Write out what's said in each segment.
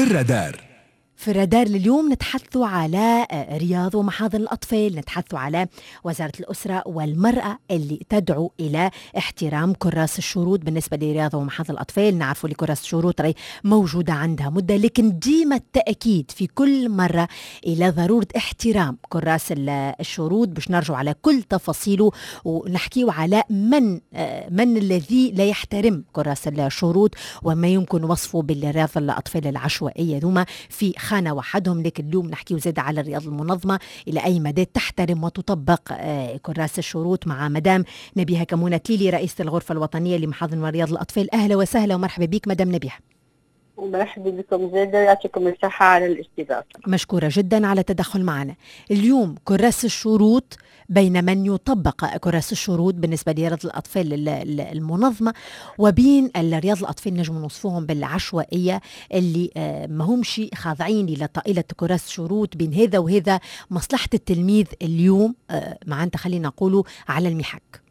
الرادار. في الرادار لليوم نتحدث على رياض ومحاضن الأطفال، نتحدث على وزارة الأسرة والمرأة اللي تدعو إلى احترام كراس الشروط بالنسبة لرياض ومحاضن الأطفال. نعرفوا لي كراس الشروط رأي موجودة عندها مدة، لكن ديما التأكيد في كل مرة إلى ضرورة احترام كراس الشروط باش نرجع على كل تفاصيله ونحكيه على من الذي لا يحترم كراس الشروط وما يمكن وصفه بالرياضة الأطفال العشوائية ذوما في خانة وحدهم. لكن اليوم نحكي زاد على الرياضة المنظمة إلى أي مدى تحترم وتطبق كراس الشروط مع مدام نبيهة كمونة تليلي رئيسة الغرفة الوطنية لمحاضن ورياض الأطفال. أهلا وسهلا ومرحبا بك مدام نبيهة. ومرحبا بكم زادة، يعطيكم الصحة على الاستضافة. مشكورة جدا على التدخل معنا. اليوم كراس الشروط بين من يطبق كراس الشروط بالنسبة لرياضة الأطفال المنظمة وبين رياضة الأطفال نجم نوصفوهم بالعشوائية اللي ما همش خاضعين إلى طائلة كراس الشروط. بين هذا وهذا مصلحة التلميذ اليوم معناتها خلينا نقولوا على المحك.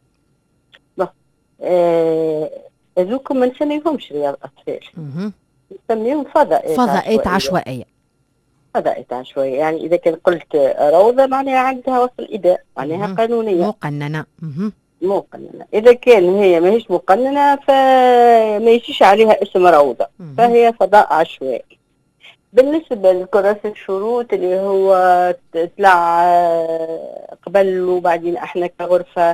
هذوكم ما نسميهمش رياضة أطفال، نسميهم فضاءات عشوائية. فضاءات عشوائية، يعني إذا كان قلت روضة معناها عندها وصل إداء، معناها قانونية مقننة. مقننة. إذا كان هي ما هيش مقننة فما يشيش عليها اسم روضة، فهي فضاء عشوائي. بالنسبة لكراس الشروط اللي هو طلع قبل وبعدين احنا كغرفة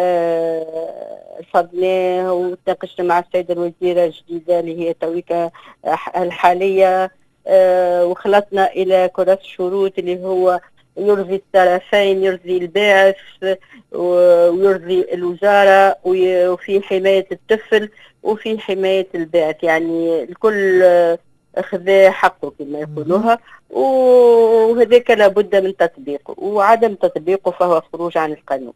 رفضناه وتناقشنا مع السيدة الوزيرة الجديدة اللي هي تويكا الحالية، وخلطنا إلى كراس الشروط اللي هو يرضي الطرفين، يرضي الباعث ويرضي الوزارة، وفي حماية الطفل وفي حماية الباعث، يعني الكل أخذ حقه كما يقولوها، وهذاك لابد من تطبيقه، وعدم تطبيقه فهو خروج عن القانون.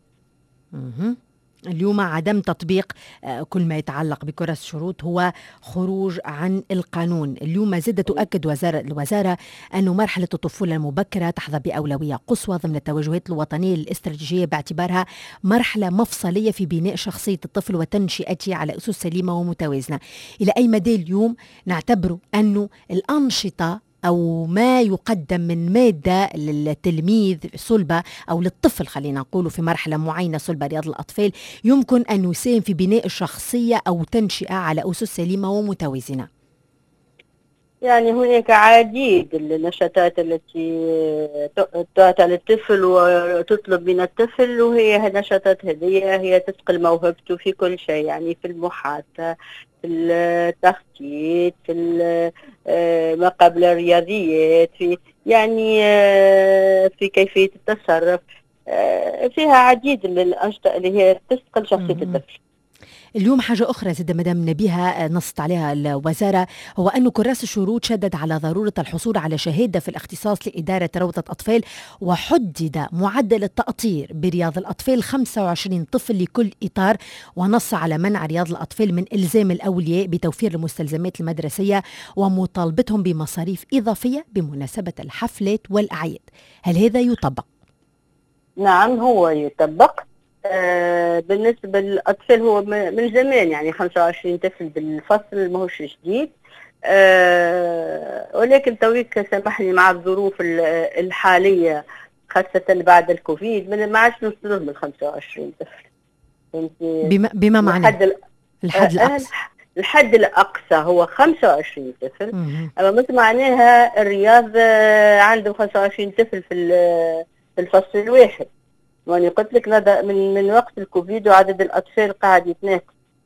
اليوم عدم تطبيق كل ما يتعلق بكراس الشروط هو خروج عن القانون. اليوم زاد تؤكد الوزارة أن مرحلة الطفولة المبكرة تحظى بأولوية قصوى ضمن التوجهات الوطنية الاستراتيجية باعتبارها مرحلة مفصلية في بناء شخصية الطفل وتنشئته على أسس سليمة ومتوازنة. إلى أي مدى اليوم نعتبر أنه الأنشطة أو ما يقدم من مادة للتلميذ صلبة أو للطفل خلينا نقول في مرحلة معينة صلبة رياض الأطفال يمكن أن يساهم في بناء الشخصية أو تنشئة على أسس سليمة ومتوازنة؟ يعني هناك عديد النشاطات التي تعطى للطفل وتطلب من الطفل، وهي النشاطات هذه هي تثقل موهبته في كل شيء، يعني في المحادثة، في التخطيط، في ما قبل الرياضيات، في يعني في كيفية التصرف، فيها عديد الأنشطة اللي هي تثقل شخصية الطفل. اليوم حاجة أخرى زاد مدام نبيهة نصت عليها الوزارة هو أن كراس الشروط شدد على ضرورة الحصول على شهادة في الاختصاص لإدارة روضة أطفال، وحدد معدل التأطير برياض الأطفال 25 طفل لكل إطار، ونص على منع رياض الأطفال من إلزام الأولياء بتوفير المستلزمات المدرسية ومطالبتهم بمصاريف إضافية بمناسبة الحفلات والأعياد. هل هذا يطبق؟ نعم هو يطبق. بالنسبة للأطفال هو من زمان، يعني 25 طفل بالفصل ماهوش جديد، ولكن تويك سامحني مع الظروف الحالية خاصة بعد الكوفيد ما عادش نوصلوا من 25 طفل. بما معنى الحد الأقصى؟ الحد الأقصى هو 25 طفل، أما مثل معناها الرياض عنده 25 طفل في الفصل الواحد. وأنا قلت لك من وقت الكوفيد وعدد الأطفال قاعد يتناقص.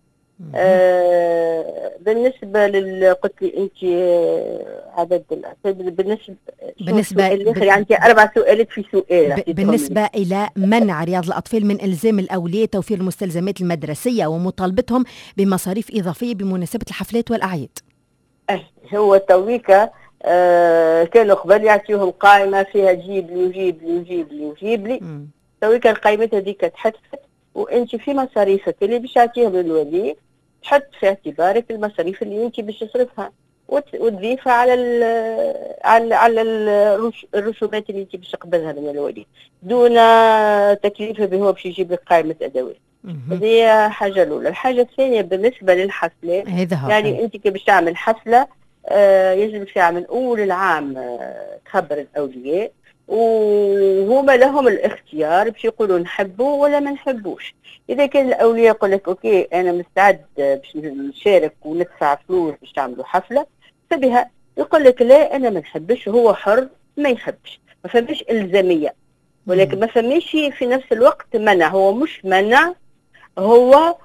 بالنسبة قلت لي أنت عدد الأطفال بالنسبة عندي 4 سؤالات في سؤال. بالنسبة إلى منع رياض الأطفال من إلزام الأولياء توفير المستلزمات المدرسية ومطالبتهم بمصاريف إضافية بمناسبة الحفلات والأعياد. هو تويكا كانوا قبل يعطيهم قائمة فيها جيب لي تويكا القائمة هذيك تحدث، وانت في مصاريفك اللي باش تعطيها للولي تحط في اعتبارك المصاريف اللي انت باش تصرفها وتضيفها على الرسومات اللي انت باش تقبلها من الولي دون تكليفه به باش يجيب لك قائمة ادوات. هذه حاجة الأولى. الحاجة الثانية بالنسبة للحفلات، يعني انت كي باش تعمل حفلة يجب الساعة من أول العام تخبر الأولياء، وهما لهم الاختيار باش يقولوا نحبوا ولا ما نحبوش. إذا كان الأولياء يقول لك أوكي أنا مستعد باش نشارك وندفع فلوس باش تعملوا حفلة، فبها. يقول لك لا أنا ما نحبش، هو حر ما يحبش، ما فماش إلزامية. ولكن ما فماش في نفس الوقت منع، هو مش منع، هو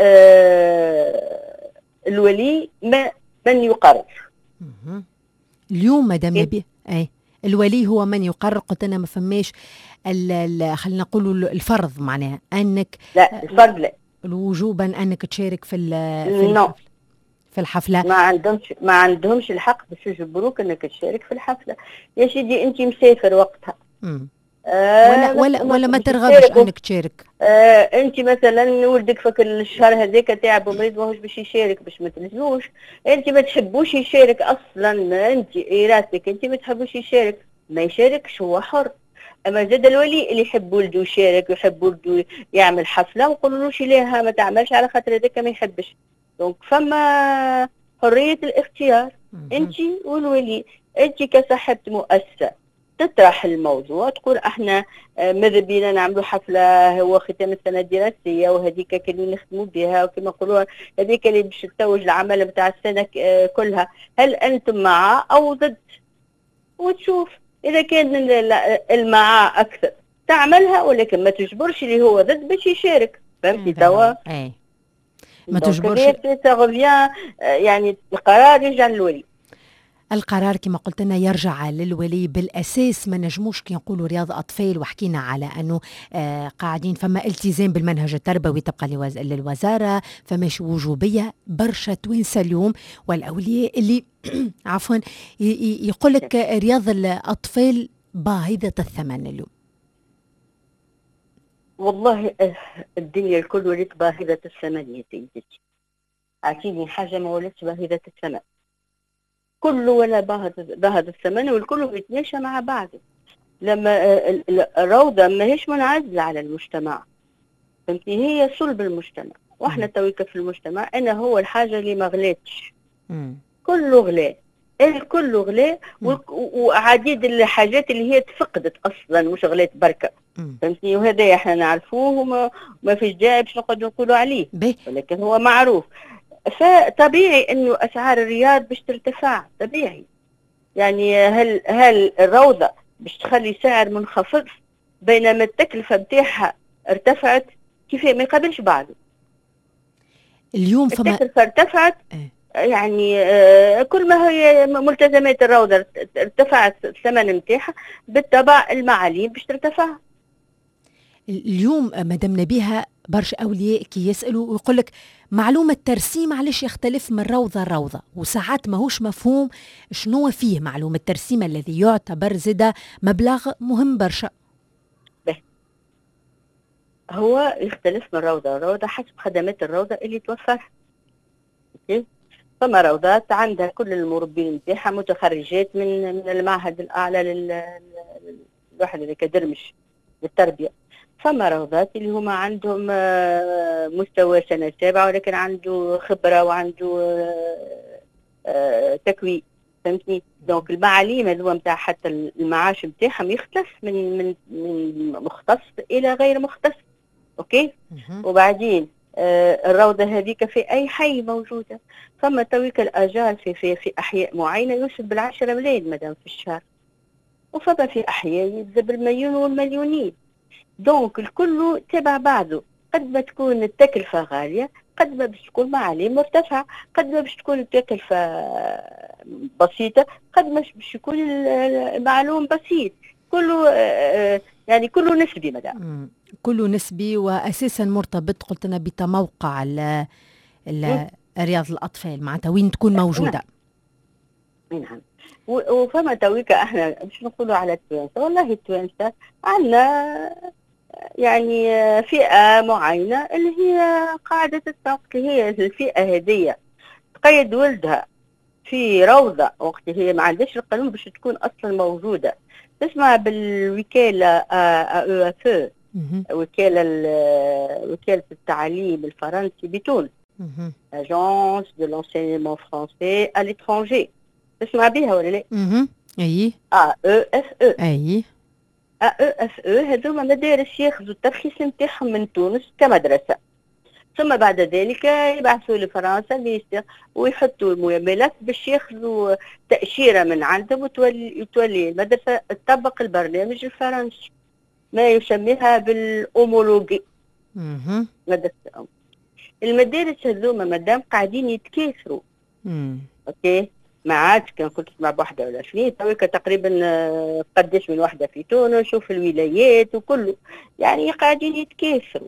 الولي من يقرر. اليوم مدام نبيه الولي هو من يقرر. قلت انا ما فماش خلينا نقولوا الفرض، معناها انك لا الفرض لا، وجوبا انك تشارك في في الحفله. ما عندهمش الحق باش يجبروك انك تشارك في الحفله. يا سيدي انت مسافر وقتها ولا ما ترغبش انك تشارك. انت مثلا ولدك فكر الشهر هذاك تعب ومريض ماهوش باش يشارك، باش ما تلزموش. انت ما تحبوش يشارك اصلا، انت راسك انت ما تحبوش يشارك، ما يشاركش، هو حر. اما زاد الولي اللي يحب ولده يشارك ويحب ولده يعمل حفله، ما نقولولوش ليها ما تعملش على خاطر هذاك ما يحبش. دونك فما حريه الاختيار انت والولي. انت كصاحبه مؤسسه تطرح الموضوع، تقول احنا ماذا بينا نعملوا حفله، هو ختام السنه الدراسيه وهذيك اللي نخدموا بها وكما نقولوا هذيك اللي باش تتوج العمل نتاع السنه كلها، هل انتم مع او ضد؟ وتشوف اذا كان المع اكثر تعملها، ولكن ما تجبرش اللي هو ضد باش يشارك. فهمتي توا؟ ما تجبرش. يعني القرار يرجع للولي. القرار كما قلت لنا يرجع للولي بالأساس. ما نجموش كي نقولوا رياض أطفال وحكينا على أنه قاعدين فما التزام بالمنهج التربوي تبقى للوزارة، فماش وجوبية برشا توينسا اليوم والأولياء اللي عفوا يقول لك رياض الأطفال باهظة الثمن اليوم. والله الدنيا الكل ولات باهظة الثمن يا سيدتي. أعطيني حاجة ما ولاتش باهظة الثمن، كله ولا باهظ الثمن، والكل يتماشى مع بعضه. لما الروضة ماهيش منعزلة على المجتمع، فهمتي، هي صلب المجتمع، واحنا تويك في المجتمع. أنا هو الحاجة اللي ما غلاتش، كله غلا، الكل غلا، وعديد الحاجات اللي هي تفقدت أصلا مش غلات بركة. فهمتني، وهذا احنا نعرفوه وما فيش داعي باش نقعدوا نقولوا عليه، ولكن هو معروف. فطبيعي انه اسعار الرياض باش ترتفع، طبيعي. يعني هل الروضه باش تخلي سعر منخفض بينما التكلفه نتاعها ارتفعت؟ كيف ما يقابلش بعضه. اليوم فما التكلفه ارتفعت يعني كل ما هي ملتزمات الروضه ارتفعت الثمن نتاعها، بالطبع المعاليم باش ترتفع. اليوم مدام نبيها برشا أولياء كي يسألوا ويقول لك معلومة ترسيم علاش يختلف من روضة لروضة، وساعات ماهوش مفهوم شنو فيه معلومة الترسيم الذي يعتبر زدا مبلغ مهم برشا. هو يختلف من روضة لروضة حسب خدمات الروضة اللي توفرها. فما روضات عندها كل المربين نتاعها متخرجات من المعهد الأعلى للواحد اللي كدرمش للتربية. فما روضات اللي هما عندهم مستوى سنة 7 ولكن عنده خبرة وعنده تكوين. فهمتني؟ دونك المعاليم هذو نتاع حتى المعاش نتاعهم يختلف من مختص إلى غير مختص. أوكي؟ وبعدين الروضة هذيك في أي حي موجودة. فما تويك الآجال في أحياء معينة يوصل بال10 ملايين مدام في الشهر، وفما في أحياء يبدأ بالمليون والمليونين. دونك الكل تبع بعضه، قد ما تكون التكلفة غالية قد ما باش تكون معاليم مرتفعة، قد ما باش تكون التكلفة بسيطة قد ما باش يكون المعلوم بسيط. كله يعني كله نسبي مدام. كله نسبي وأساسا مرتبط قلت أنا بتموقع رياض الأطفال معناتها وين تكون موجودة. نعم. وفما تويكا احنا باش نقولوا على التوانسة، والله التوانسة عندنا يعني فئة معينة اللي هي قاعدة السوق، اللي هي الفئة هذه تقيد ولدها في روضة وقت هي ما عندهاش القانون باش تكون أصلا موجودة. تسمع بالوكالة AEFE، وكالة التعليم الفرنسي بتونس، Agence de l'enseignement français à l'étranger. تسمع بها ولا لا؟ اي AEFE. اي AEFE هذوما مدارس ياخذوا الترخيص نتاعهم من تونس كمدرسة، ثم بعد ذلك يبعثوا لفرنسا ليستر ويحطوا الملف باش ياخذوا تأشيرة من عندهم، وتولي المدرسة تطبق البرنامج الفرنسي، ما يسميها بالأومولوجي. مدرسة المدارس هذوما مادام قاعدين يتكاثروا. اوكي، ما عادش كان كنت تسمع بوحده ولا اثنين، تويكا تقريبا قداش من وحده في تونس وفي الولايات وكله، يعني قاعدين يتكاثروا.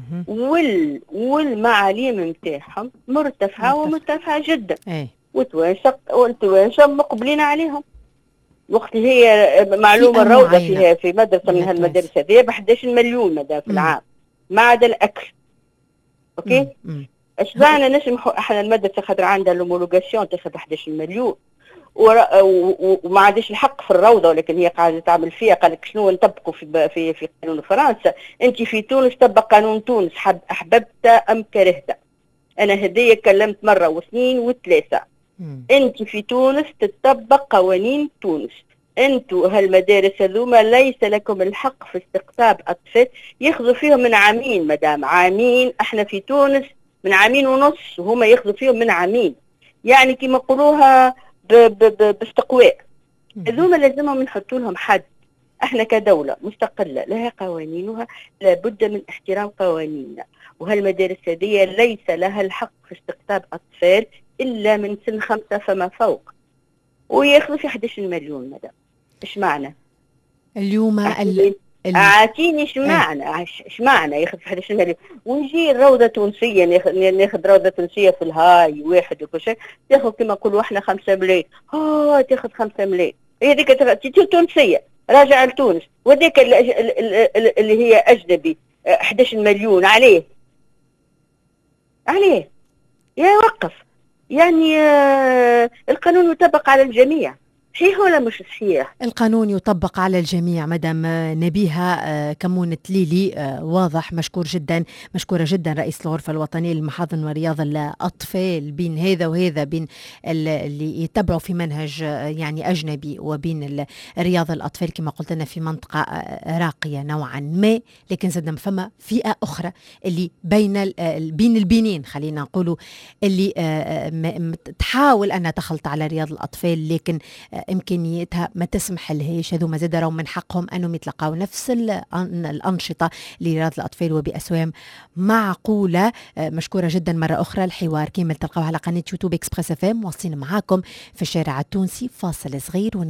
والمعاليم نتاعهم مرتفعه ومرتفعه جدا. والتوانسه مقبلين عليهم. وقت هي معلومه الروضه فيها في مدرسه من هالمدارس هذه ب 11 مليون مدام في العام، ما عدا الاكل. اوكي، اش معنى نسمحوا احنا المدرسه خاطر عندها لومولوغاسيون تاخذ 11 مليون وما عندش الحق في الروضه، ولكن هي قاعده تعمل فيها. قال لك شنو نطبقوا في قانون فرنسا؟ انت في تونس طبق قانون تونس، احببت ام كرهت. انا هديه كلمت مره واثنين وثلاثه. انت في تونس تطبق قوانين تونس. انتوا هالمدارس هذوما ليس لكم الحق في استقطاب اطفال ياخذوا فيهم من عامين. مدام عامين، احنا في تونس من عامين ونص وهما ياخذوا فيهم من عامين، يعني كما يقولوها باستقواء. هذوما لازمهم نحطوا لهم حد. احنا كدولة مستقلة لها قوانينها، لابد من احترام قوانيننا. وهالمدارس هذه ليس لها الحق في استقطاب اطفال الا من سن 5 فما فوق، وياخذوا في 11 مليون. مدام ايش معنى اليوم اعطيني ايش معنى ياخذ في 11 مليون؟ ونجي الروضه تونسيه، ناخذ روضه تونسيه في الهاي واحد وكل شيء تاخذ كما نقولوا احنا 5 ملايين. تاخذ 5 ملايين، هذيك تونسيه راجعه لتونس، وذيك اللي هي اجنبي 11 مليون. عليه يا وقف، يعني القانون يطبق على الجميع. صحيح ولا مش صحيح؟ القانون يطبق على الجميع مدام نبيها كمون تليلي. واضح. مشكورة جدا رئيس الغرفة الوطنية للمحاضن ورياض الأطفال. بين هذا وهذا، بين اللي يتبعوا في منهج يعني أجنبي وبين رياض الأطفال كما قلت لنا في منطقة راقية نوعا ما، لكن زدنا فما فئة أخرى اللي بين البينين، خلينا نقولوا، اللي تحاول أنها تخلط على رياض الأطفال لكن إمكانياتها ما تسمح لهاش. هذوما زاد راهم من حقهم أنهم يتلقاو نفس الأنشطة لرياض الأطفال وبأسوام معقولة. مشكورة جدا مرة أخرى. الحوار كامل تلقاوه على قناة يوتيوب إكسبريس FM. واصلين معاكم في الشارع التونسي. فاصل صغير